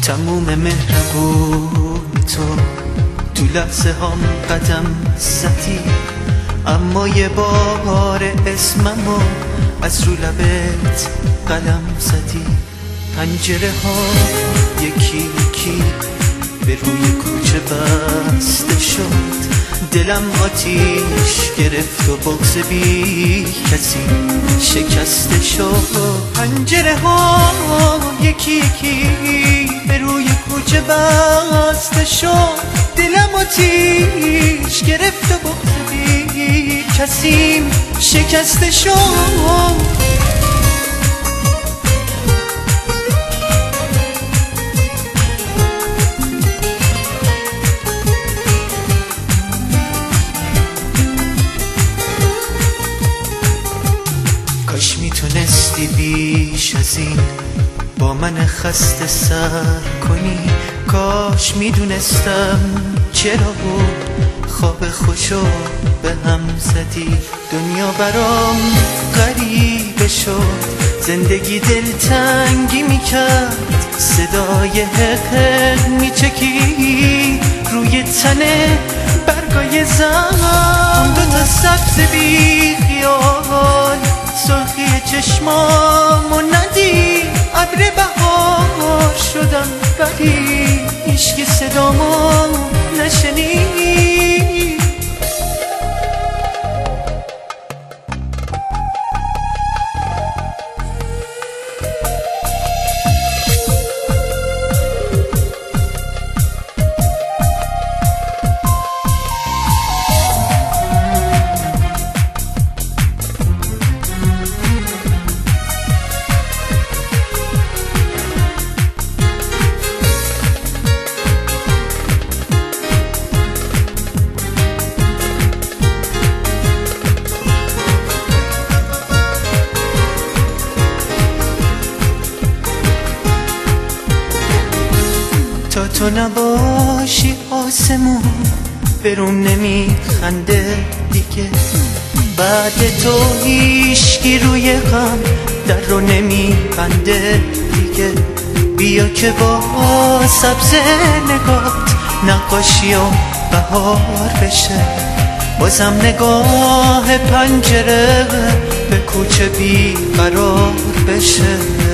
تموم مهربونی تو لحظه هم قدم زدی، اما یه بار اسممو از رو لبت قلم زدی. پنجره ها یکی یکی به روی کوچه بسته شد، دلم آتیش گرفت و بغض بی کسی شکسته شد. پنجره ها یکی یکی به روی کوچه بسته شد، دلم آتیش گرفت و بغض بی کسی شکسته شد. کاش میتونستی بیش از این با من خسته سر کنی، کاش میدونستم چرا بود خواب خوشو به هم زدی. دنیا برام غریبه شد، زندگی دلتنگی میکرد، صدای حق میچکی روی تنه برگای زن. دوتا سبز بی خیال سرخی چشمامو ندی، ابر بهار شدم ولی هیچکی صدامو نشنید. تا تو نباشی آسمون برون نمیخنده دیگه، بعد تو هیچکی روی غم در رو نمیبنده دیگه. بیا که با سبز نگات نقاشی و بهار بشه، بازم نگاه پنجره به کوچه بی قرار بشه.